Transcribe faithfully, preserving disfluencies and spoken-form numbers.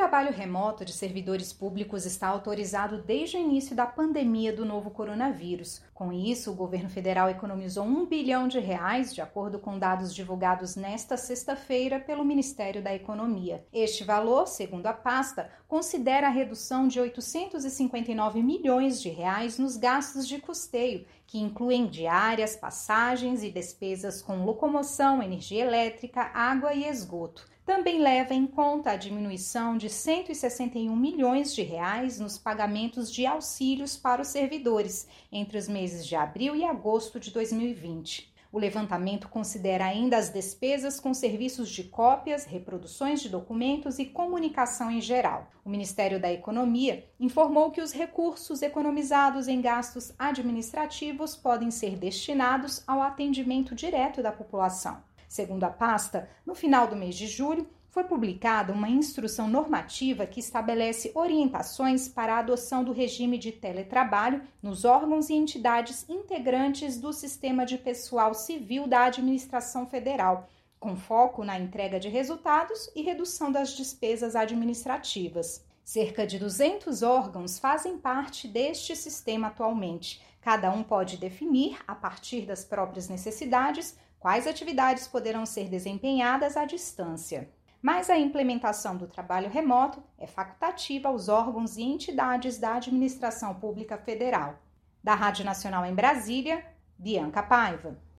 trabalho remoto de servidores públicos está autorizado desde o início da pandemia do novo coronavírus. Com isso, o governo federal economizou um bilhão de reais, de acordo com dados divulgados nesta sexta-feira pelo Ministério da Economia. Este valor, segundo a pasta, considera a redução de oitocentos e cinquenta e nove milhões de reais nos gastos de custeio, que incluem diárias, passagens e despesas com locomoção, energia elétrica, água e esgoto. Também leva em conta a diminuição de cento e sessenta e um milhões de reais nos pagamentos de auxílios para os servidores entre os meses de abril e agosto de dois mil e vinte. O levantamento considera ainda as despesas com serviços de cópias, reproduções de documentos e comunicação em geral. O Ministério da Economia informou que os recursos economizados em gastos administrativos podem ser destinados ao atendimento direto da população. Segundo a pasta, no final do mês de julho, foi publicada uma instrução normativa que estabelece orientações para a adoção do regime de teletrabalho nos órgãos e entidades integrantes do sistema de pessoal civil da administração federal, com foco na entrega de resultados e redução das despesas administrativas. Cerca de duzentos órgãos fazem parte deste sistema atualmente. Cada um pode definir, a partir das próprias necessidades, quais atividades poderão ser desempenhadas à distância. Mas a implementação do trabalho remoto é facultativa aos órgãos e entidades da administração pública federal. Da Rádio Nacional em Brasília, Bianca Paiva.